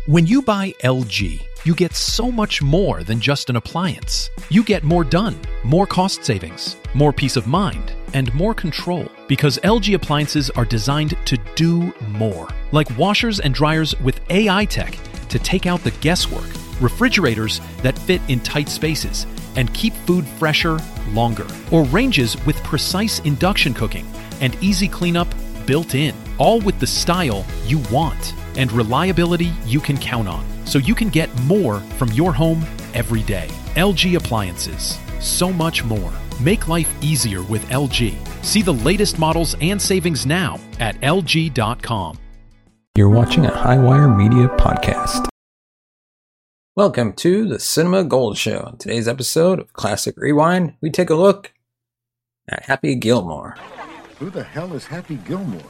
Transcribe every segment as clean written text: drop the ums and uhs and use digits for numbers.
When you buy LG, you get so much more than just an appliance. You get more done, more cost savings, more peace of mind, and more control. Because LG appliances are designed to do more. Like washers and dryers with AI tech to take out the guesswork, refrigerators that fit in tight spaces and keep food fresher longer, or ranges with precise induction cooking and easy cleanup built in, all with the style you want and reliability you can count on, so you can get more from your home every day. LG Appliances. So much more. Make life easier with LG. See the latest models and savings now at LG.com. You're watching a Highwire Media podcast. Welcome to the Cinema Gold Show. In today's episode of Classic Rewind, we take a look at Happy Gilmore. Who the hell is Happy Gilmore?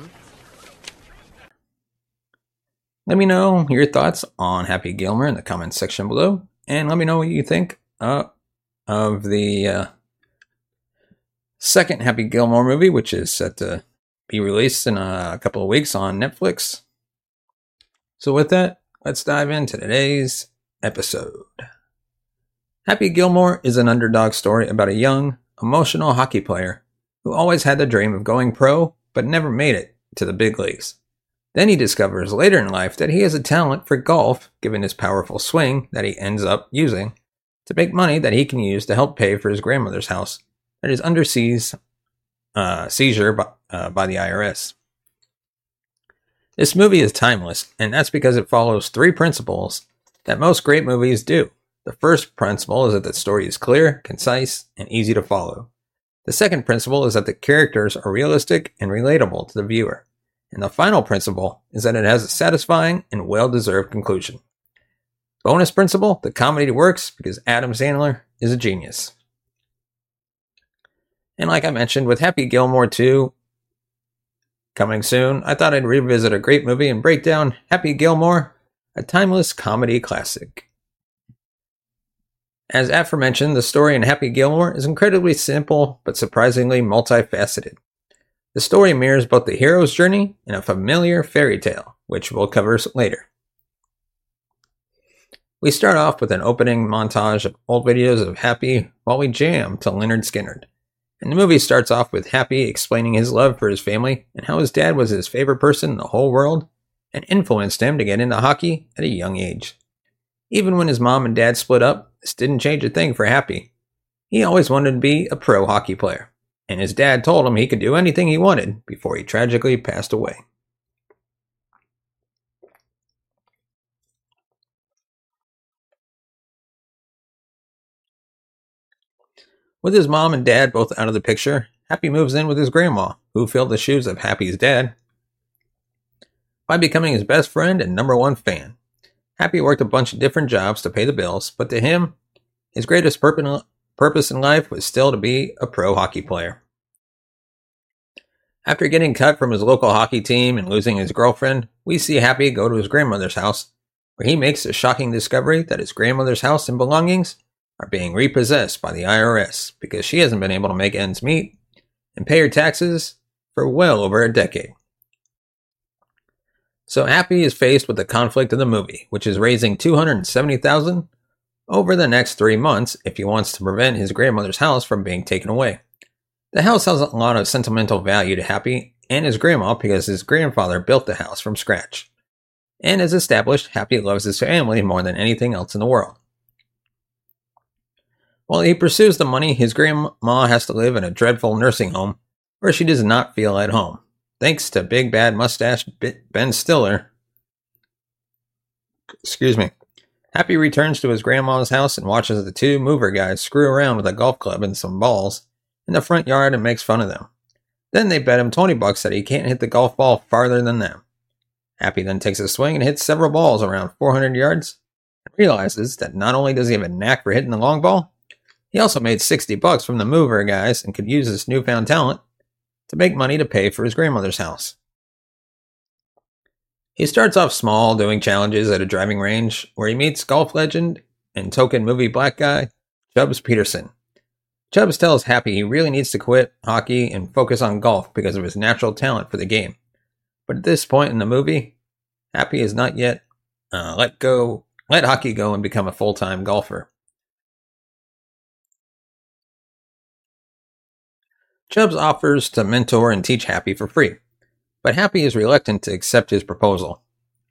Let me know your thoughts on Happy Gilmore in the comments section below, and let me know what you think of the second Happy Gilmore movie, which is set to be released in a couple of weeks on Netflix. So with that, let's dive into today's episode. Happy Gilmore is an underdog story about a young, emotional hockey player who always had the dream of going pro, but never made it to the big leagues. Then he discovers later in life that he has a talent for golf, given his powerful swing that he ends up using to make money that he can use to help pay for his grandmother's house that is under seizure by the IRS. This movie is timeless, and that's because it follows three principles that most great movies do. The first principle is that the story is clear, concise, and easy to follow. The second principle is that the characters are realistic and relatable to the viewer. And the final principle is that it has a satisfying and well-deserved conclusion. Bonus principle, the comedy works because Adam Sandler is a genius. And like I mentioned, with Happy Gilmore 2 coming soon, I thought I'd revisit a great movie and break down Happy Gilmore, a timeless comedy classic. As aforementioned, the story in Happy Gilmore is incredibly simple but surprisingly multifaceted. The story mirrors both the hero's journey and a familiar fairy tale, which we'll cover later. We start off with an opening montage of old videos of Happy while we jam to Lynyrd Skynyrd. And the movie starts off with Happy explaining his love for his family and how his dad was his favorite person in the whole world and influenced him to get into hockey at a young age. Even when his mom and dad split up, this didn't change a thing for Happy. He always wanted to be a pro hockey player, and his dad told him he could do anything he wanted before he tragically passed away. With his mom and dad both out of the picture, Happy moves in with his grandma, who filled the shoes of Happy's dad by becoming his best friend and #1 fan. Happy worked a bunch of different jobs to pay the bills, but to him, his greatest purpose in life was still to be a pro hockey player. After getting cut from his local hockey team and losing his girlfriend, we see Happy go to his grandmother's house, where he makes the shocking discovery that his grandmother's house and belongings are being repossessed by the IRS because she hasn't been able to make ends meet and pay her taxes for well over a decade. So Happy is faced with the conflict of the movie, which is raising $270,000 over the next 3 months if he wants to prevent his grandmother's house from being taken away. The house has a lot of sentimental value to Happy and his grandma because his grandfather built the house from scratch. And as established, Happy loves his family more than anything else in the world. While he pursues the money, his grandma has to live in a dreadful nursing home where she does not feel at home. Thanks to big bad mustache Ben Stiller. Happy returns to his grandma's house and watches the two mover guys screw around with a golf club and some balls in the front yard and makes fun of them. Then they bet him $20 that he can't hit the golf ball farther than them. Happy then takes a swing and hits several balls around 400 yards and realizes that not only does he have a knack for hitting the long ball, he also made $60 from the mover guys and could use his newfound talent to make money to pay for his grandmother's house. He starts off small, doing challenges at a driving range where he meets golf legend and token movie black guy Chubbs Peterson. Chubbs tells Happy he really needs to quit hockey and focus on golf because of his natural talent for the game. But at this point in the movie, Happy is not yet let hockey go and become a full-time golfer. Chubbs offers to mentor and teach Happy for free, but Happy is reluctant to accept his proposal.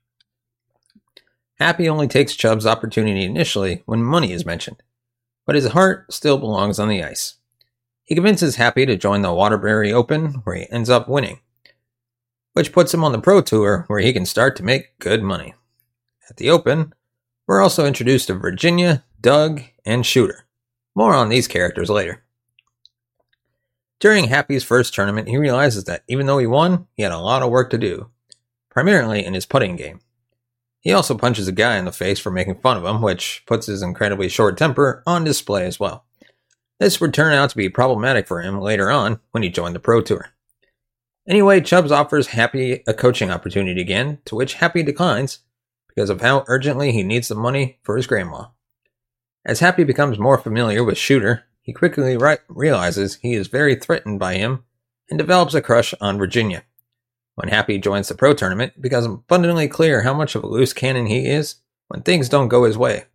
Happy only takes Chubbs' opportunity initially when money is mentioned, but his heart still belongs on the ice. He convinces Happy to join the Waterbury Open, where he ends up winning, which puts him on the Pro Tour, where he can start to make good money. At the Open, we're also introduced to Virginia, Doug, and Shooter. More on these characters later. During Happy's first tournament, he realizes that even though he won, he had a lot of work to do, primarily in his putting game. He also punches a guy in the face for making fun of him, which puts his incredibly short temper on display as well. This would turn out to be problematic for him later on when he joined the Pro Tour. Anyway, Chubbs offers Happy a coaching opportunity again, to which Happy declines because of how urgently he needs the money for his grandma. As Happy becomes more familiar with Shooter, he quickly realizes he is very threatened by him and develops a crush on Virginia. When Happy joins the pro tournament, it becomes abundantly clear how much of a loose cannon he is when things don't go his way.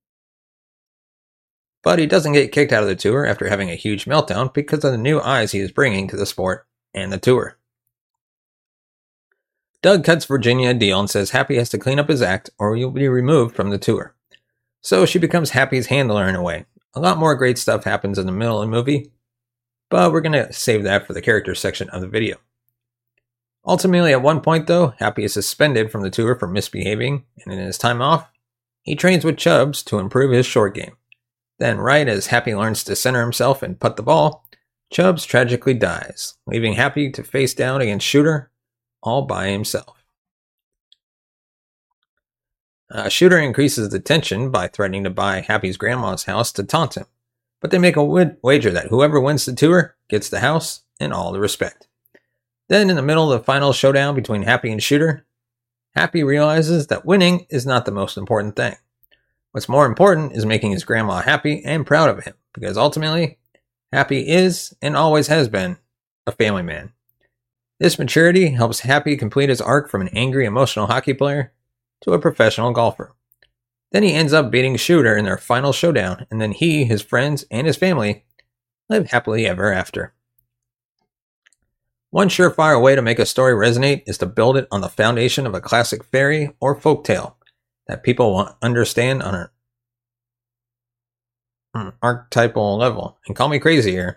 But he doesn't get kicked out of the tour after having a huge meltdown because of the new eyes he is bringing to the sport and the tour. Doug cuts Virginia a deal and says Happy has to clean up his act or he'll be removed from the tour. So she becomes Happy's handler in a way. A lot more great stuff happens in the middle of the movie, but we're going to save that for the character section of the video. Ultimately, at one point though, Happy is suspended from the tour for misbehaving, and in his time off, he trains with Chubbs to improve his short game. Then, right as Happy learns to center himself and putt the ball, Chubbs tragically dies, leaving Happy to face down against Shooter all by himself. Shooter increases the tension by threatening to buy Happy's grandma's house to taunt him, but they make a wager that whoever wins the tour gets the house and all the respect. Then, in the middle of the final showdown between Happy and Shooter, Happy realizes that winning is not the most important thing. What's more important is making his grandma happy and proud of him, because ultimately, Happy is, and always has been, a family man. This maturity helps Happy complete his arc from an angry, emotional hockey player to a professional golfer. Then he ends up beating Shooter in their final showdown, and then he, his friends, and his family live happily ever after. One surefire way to make a story resonate is to build it on the foundation of a classic fairy or folktale that people will understand on an archetypal level. And call me crazy here.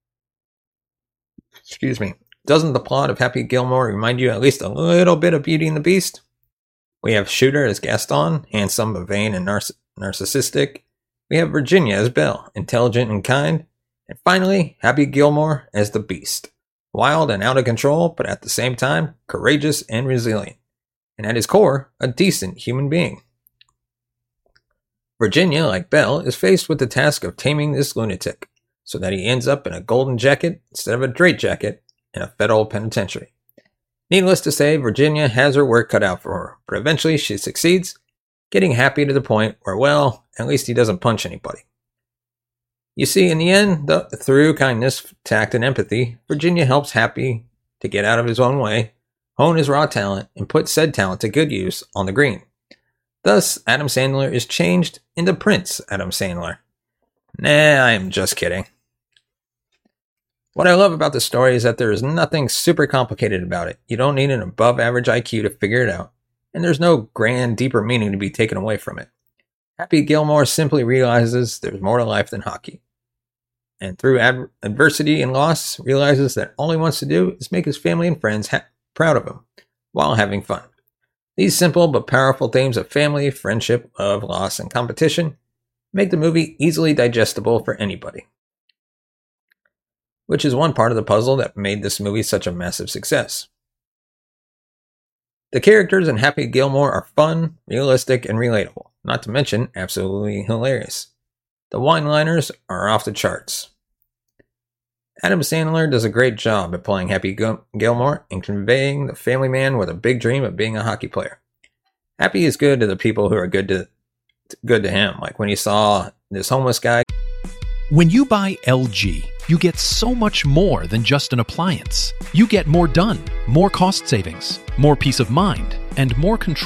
Excuse me. Doesn't the plot of Happy Gilmore remind you at least a little bit of Beauty and the Beast? We have Shooter as Gaston, handsome but vain and narcissistic. We have Virginia as Belle, intelligent and kind. And finally, Happy Gilmore as the Beast. Wild and out of control, but at the same time, courageous and resilient. And at his core, a decent human being. Virginia, like Belle, is faced with the task of taming this lunatic, so that he ends up in a golden jacket instead of a straitjacket in a federal penitentiary. Needless to say, Virginia has her work cut out for her, but eventually she succeeds, getting Happy to the point where, well, at least he doesn't punch anybody. You see, in the end, through kindness, tact, and empathy, Virginia helps Happy to get out of his own way, hone his raw talent, and put said talent to good use on the green. Thus, Adam Sandler is changed into Prince Adam Sandler. Nah, I'm just kidding. What I love about the story is that there is nothing super complicated about it. You don't need an above-average IQ to figure it out, and there's no grand, deeper meaning to be taken away from it. Happy Gilmore simply realizes there's more to life than hockey, and through adversity and loss, realizes that all he wants to do is make his family and friends proud of him, while having fun. These simple but powerful themes of family, friendship, love, loss, and competition make the movie easily digestible for anybody. Which is one part of the puzzle that made this movie such a massive success. The characters in Happy Gilmore are fun, realistic, and relatable, not to mention absolutely hilarious. The one-liners are off the charts. Adam Sandler does a great job at playing Happy Gilmore and conveying the family man with a big dream of being a hockey player. Happy is good to the people who are good to him, like when he saw this homeless guy. When you buy LG, you get so much more than just an appliance. You get more done, more cost savings, more peace of mind, and more control.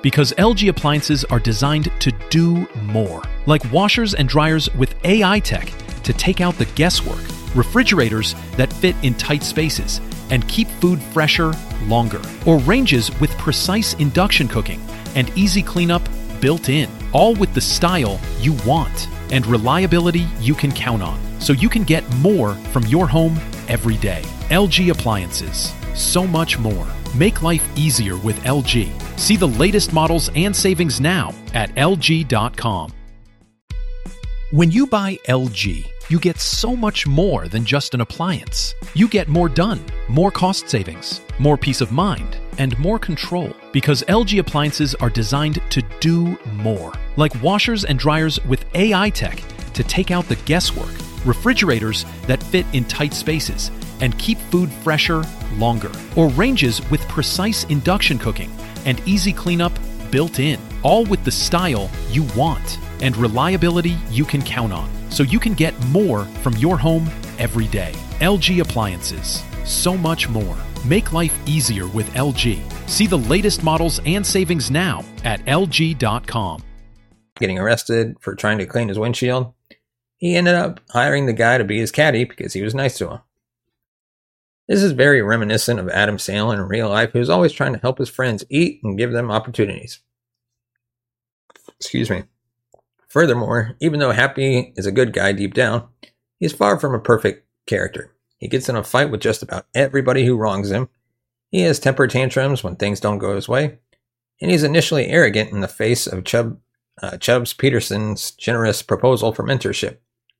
because LG appliances are designed to do more. Like washers and dryers with AI tech to take out the guesswork, refrigerators that fit in tight spaces and keep food fresher longer, or ranges with precise induction cooking and easy cleanup built in, all with the style you want and reliability you can count on, so you can get more from your home every day. LG appliances, so much more. Make life easier with LG. See the latest models and savings now at LG.com. When you buy LG, you get so much more than just an appliance. You get more done, more cost savings, more peace of mind, and more control, because LG appliances are designed to do more. Like washers and dryers with AI tech to take out the guesswork, refrigerators that fit in tight spaces and keep food fresher longer, or ranges with precise induction cooking and easy cleanup built in, all with the style you want and reliability you can count on, so you can get more from your home every day. LG appliances, so much more. Make life easier with LG. See the latest models and savings now at LG.com. Getting arrested for trying to clean his windshield, he ended up hiring the guy to be his caddy because he was nice to him. This is very reminiscent of Adam Sandler in real life, who's always trying to help his friends eat and give them opportunities. Excuse me. Furthermore, even though Happy is a good guy deep down, he's far from a perfect character. He gets in a fight with just about everybody who wrongs him. He has temper tantrums when things don't go his way, and he's initially arrogant in the face of Chubbs Peterson's generous proposal for mentorship.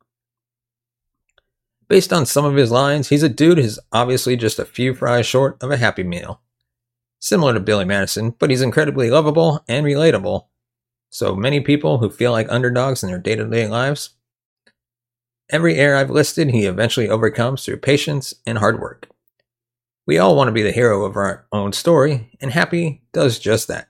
Based on some of his lines, he's a dude who's obviously just a few fries short of a Happy Meal. Similar to Billy Madison, but he's incredibly lovable and relatable, so many people who feel like underdogs in their day-to-day lives. Every error I've listed, he eventually overcomes through patience and hard work. We all want to be the hero of our own story, and Happy does just that.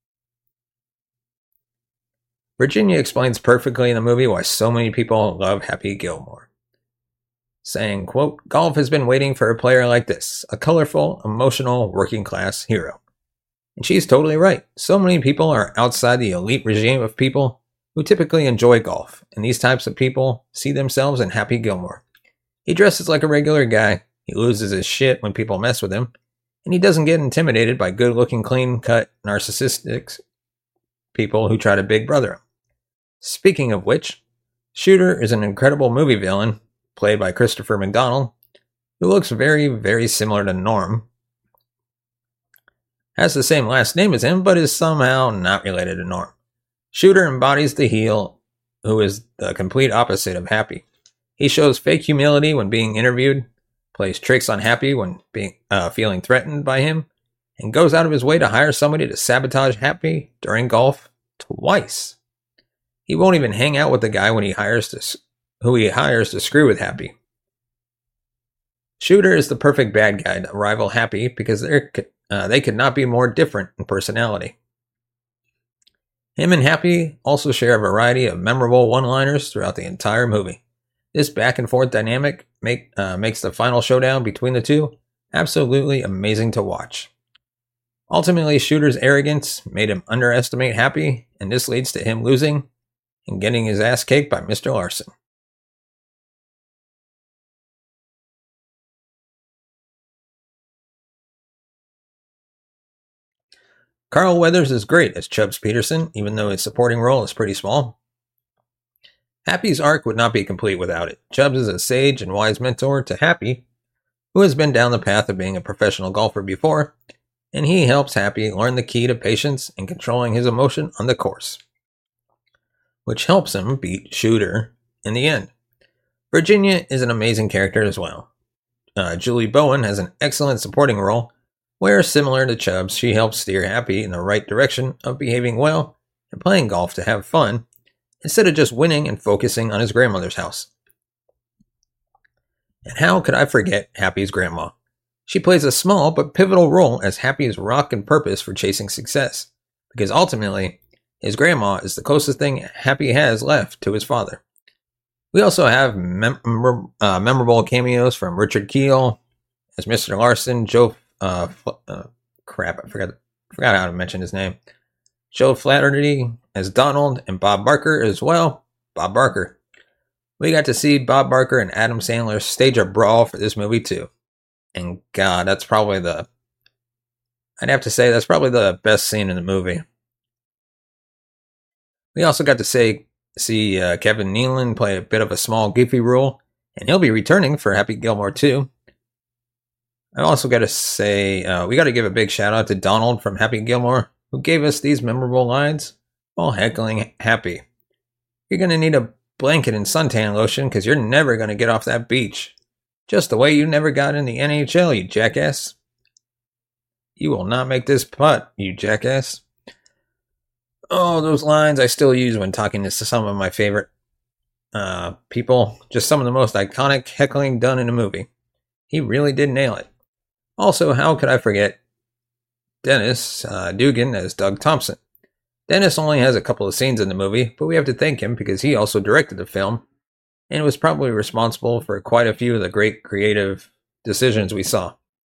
Virginia explains perfectly in the movie why so many people love Happy Gilmore, saying, quote, "Golf has been waiting for a player like this, a colorful, emotional, working-class hero." And she's totally right. So many people are outside the elite regime of people who typically enjoy golf, and these types of people see themselves in Happy Gilmore. He dresses like a regular guy, he loses his shit when people mess with him, and he doesn't get intimidated by good-looking, clean-cut, narcissistic people who try to big brother him. Speaking of which, Shooter is an incredible movie villain, played by Christopher McDonald, who looks very, very similar to Norm. Has the same last name as him, but is somehow not related to Norm. Shooter embodies the heel, who is the complete opposite of Happy. He shows fake humility when being interviewed, plays tricks on Happy when feeling threatened by him, and goes out of his way to hire somebody to sabotage Happy during golf twice. He won't even hang out with the guy who he hires to screw with Happy. Shooter is the perfect bad guy to rival Happy because they could not be more different in personality. Him and Happy also share a variety of memorable one-liners throughout the entire movie. This back-and-forth dynamic makes the final showdown between the two absolutely amazing to watch. Ultimately, Shooter's arrogance made him underestimate Happy, and this leads to him losing and getting his ass kicked by Mr. Larson. Carl Weathers is great as Chubbs Peterson, even though his supporting role is pretty small. Happy's arc would not be complete without it. Chubbs is a sage and wise mentor to Happy, who has been down the path of being a professional golfer before, and he helps Happy learn the key to patience and controlling his emotion on the course, which helps him beat Shooter in the end. Virginia is an amazing character as well. Julie Bowen has an excellent supporting role, where, similar to Chubbs, she helps steer Happy in the right direction of behaving well and playing golf to have fun, instead of just winning and focusing on his grandmother's house. And how could I forget Happy's grandma? She plays a small but pivotal role as Happy's rock and purpose for chasing success, because ultimately, his grandma is the closest thing Happy has left to his father. We also have memorable cameos from Richard Kiel as Mr. Larson, I forgot how to mention his name. Joe Flaherty as Donald, and Bob Barker as well. Bob Barker. We got to see Bob Barker and Adam Sandler stage a brawl for this movie too. And God, I'd have to say that's probably the best scene in the movie. We also got to see Kevin Nealon play a bit of a small goofy role, and he'll be returning for Happy Gilmore 2. I also got to say, we got to give a big shout out to Donald from Happy Gilmore, who gave us these memorable lines while heckling Happy. You're going to need a blanket and suntan lotion because you're never going to get off that beach. Just the way you never got in the NHL, you jackass. You will not make this putt, you jackass. Oh, those lines I still use when talking to some of my favorite people. Just some of the most iconic heckling done in a movie. He really did nail it. Also, how could I forget Dennis Dugan as Doug Thompson? Dennis only has a couple of scenes in the movie, but we have to thank him because he also directed the film and was probably responsible for quite a few of the great creative decisions we saw.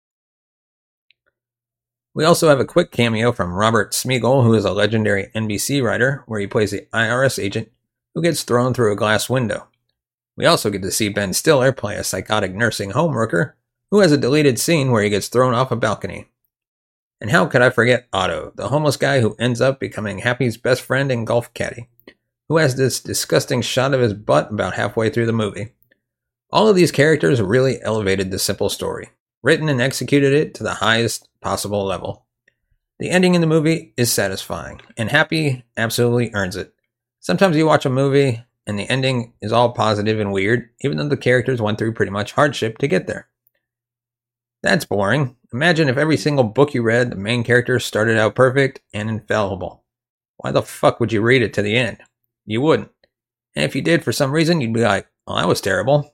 We also have a quick cameo from Robert Smigel, who is a legendary NBC writer, where he plays the IRS agent who gets thrown through a glass window. We also get to see Ben Stiller play a psychotic nursing home worker who has a deleted scene where he gets thrown off a balcony. And how could I forget Otto, the homeless guy who ends up becoming Happy's best friend and golf caddy, who has this disgusting shot of his butt about halfway through the movie. All of these characters really elevated the simple story, written and executed it to the highest possible level. The ending in the movie is satisfying, and Happy absolutely earns it. Sometimes you watch a movie and the ending is all positive and weird, even though the characters went through pretty much hardship to get there. That's boring. Imagine if every single book you read, the main character started out perfect and infallible. Why the fuck would you read it to the end? You wouldn't. And if you did for some reason, you'd be like, well, that was terrible.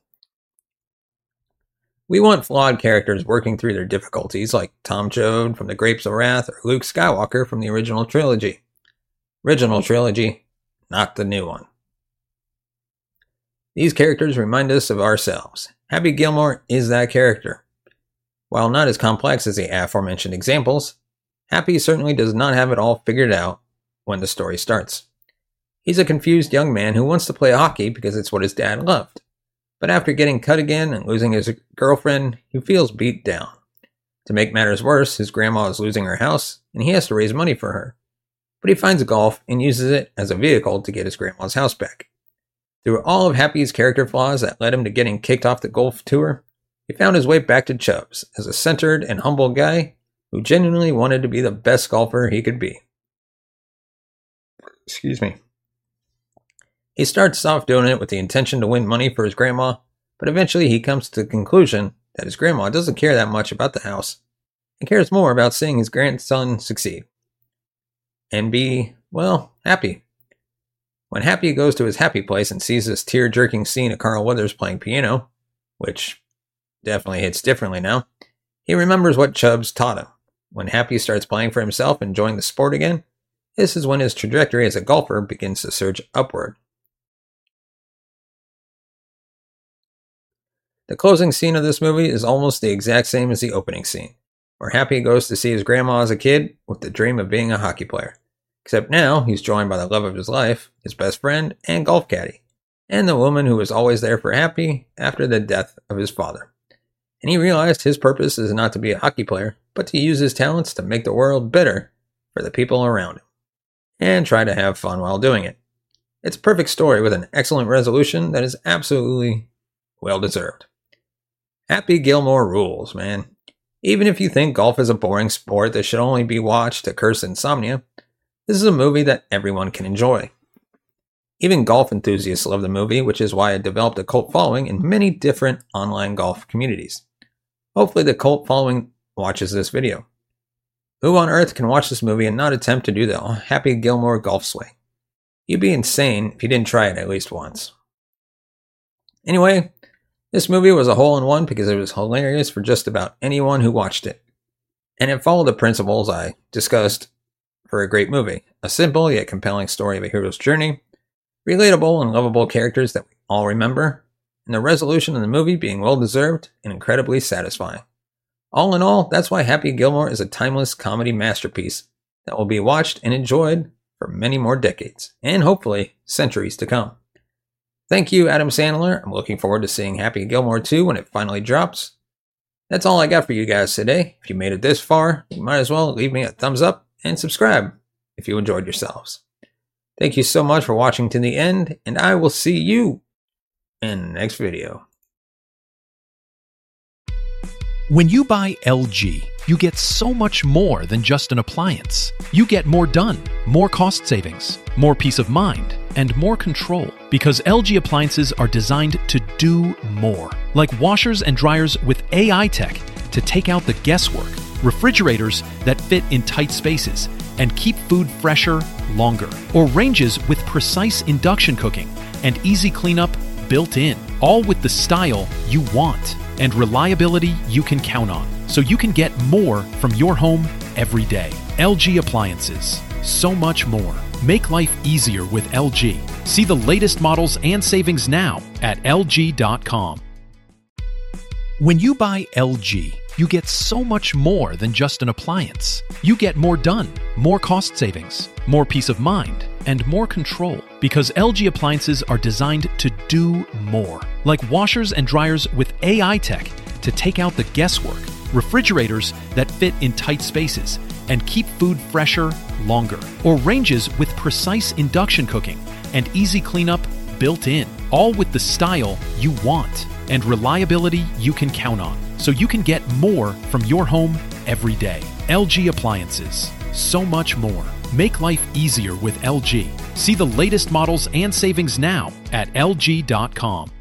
We want flawed characters working through their difficulties, like Tom Joad from The Grapes of Wrath or Luke Skywalker from the original trilogy. Original trilogy, not the new one. These characters remind us of ourselves. Happy Gilmore is that character. While not as complex as the aforementioned examples, Happy certainly does not have it all figured out when the story starts. He's a confused young man who wants to play hockey because it's what his dad loved. But after getting cut again and losing his girlfriend, he feels beat down. To make matters worse, his grandma is losing her house, and he has to raise money for her. But he finds golf and uses it as a vehicle to get his grandma's house back. Through all of Happy's character flaws that led him to getting kicked off the golf tour, he found his way back to Chubbs as a centered and humble guy who genuinely wanted to be the best golfer he could be. Excuse me. He starts off doing it with the intention to win money for his grandma, but eventually he comes to the conclusion that his grandma doesn't care that much about the house and cares more about seeing his grandson succeed. And be, well, happy. When Happy goes to his happy place and sees this tear-jerking scene of Carl Weathers playing piano, which definitely hits differently now, he remembers what Chubbs taught him. When Happy starts playing for himself and enjoying the sport again, this is when his trajectory as a golfer begins to surge upward. The closing scene of this movie is almost the exact same as the opening scene, where Happy goes to see his grandma as a kid with the dream of being a hockey player. Except now, he's joined by the love of his life, his best friend, and golf caddy, and the woman who was always there for Happy after the death of his father. And he realized his purpose is not to be a hockey player, but to use his talents to make the world better for the people around him, and try to have fun while doing it. It's a perfect story with an excellent resolution that is absolutely well-deserved. Happy Gilmore rules, man. Even if you think golf is a boring sport that should only be watched to curse insomnia, this is a movie that everyone can enjoy. Even golf enthusiasts love the movie, which is why it developed a cult following in many different online golf communities. Hopefully the cult following watches this video. Who on earth can watch this movie and not attempt to do the Happy Gilmore golf swing? You'd be insane if you didn't try it at least once. Anyway, this movie was a hole-in-one because it was hilarious for just about anyone who watched it. And it followed the principles I discussed for a great movie. A simple yet compelling story of a hero's journey, relatable and lovable characters that we all remember, and the resolution of the movie being well-deserved and incredibly satisfying. All in all, that's why Happy Gilmore is a timeless comedy masterpiece that will be watched and enjoyed for many more decades, and hopefully centuries to come. Thank you, Adam Sandler. I'm looking forward to seeing Happy Gilmore 2 when it finally drops. That's all I got for you guys today. If you made it this far, you might as well leave me a thumbs up and subscribe if you enjoyed yourselves. Thank you so much for watching to the end, and I will see you in the next video. When you buy LG, you get so much more than just an appliance. You get more done, more cost savings, more peace of mind, and more control. Because LG appliances are designed to do more. Like washers and dryers with AI tech to take out the guesswork, refrigerators that fit in tight spaces and keep food fresher longer, or ranges with precise induction cooking and easy cleanup built in, all with the style you want and reliability you can count on, so you can get more from your home every day. LG Appliances. So much more. Make life easier with LG. See the latest models and savings now at LG.com. When you buy LG, you get so much more than just an appliance. You get more done, more cost savings, more peace of mind, and more control. Because LG appliances are designed to do more. Like washers and dryers with AI tech to take out the guesswork, refrigerators that fit in tight spaces and keep food fresher longer, or ranges with precise induction cooking and easy cleanup built in, all with the style you want and reliability you can count on, so you can get more from your home every day. LG Appliances. So much more. Make life easier with LG. See the latest models and savings now at LG.com.